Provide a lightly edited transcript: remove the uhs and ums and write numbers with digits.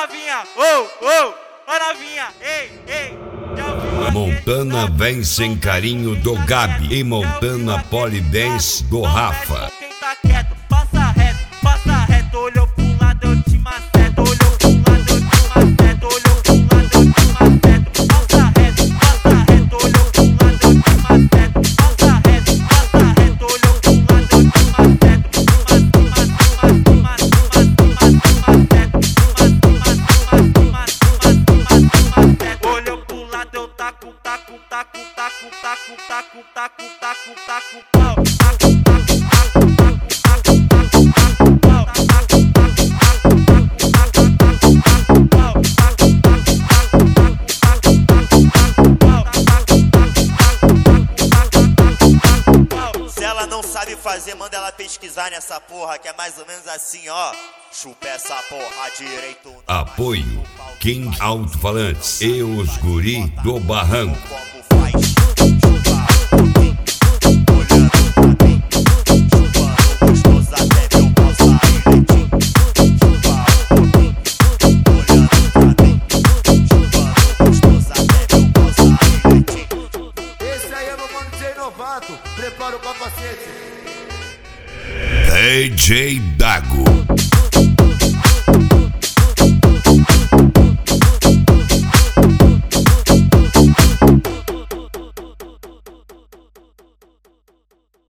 novinha, ô novinha, ei. Montana vem sem carinho do Gabi e Montana Polydance do Rafa. Quem tá quieto, passa reto, olhou pro lado, eu te maceto, olhou pro lado, eu te maceto, olhou pro lado, eu te maceto, passa reto, olhou pro lado, eu te maceto, passa reto, olhou pro lado, eu te maceto, olhou pro lado, eu taco pau. Se ela não sabe fazer, manda ela pesquisar nessa porra, que é mais ou menos assim, ó. Chupa essa porra direito. Apoio King Alto-Falantes e os guri do Barranco. Como faz? Chupa um pouquinho, olhando pra mim. Chupando gostoso até meu pau sair leitinho. Chupa um pouquinho, olhando pra mim. Chupando gostoso até meu pau sair leitinho. Esse aí é meu mano DJ Novato, prepara o capacete. DJ Dago.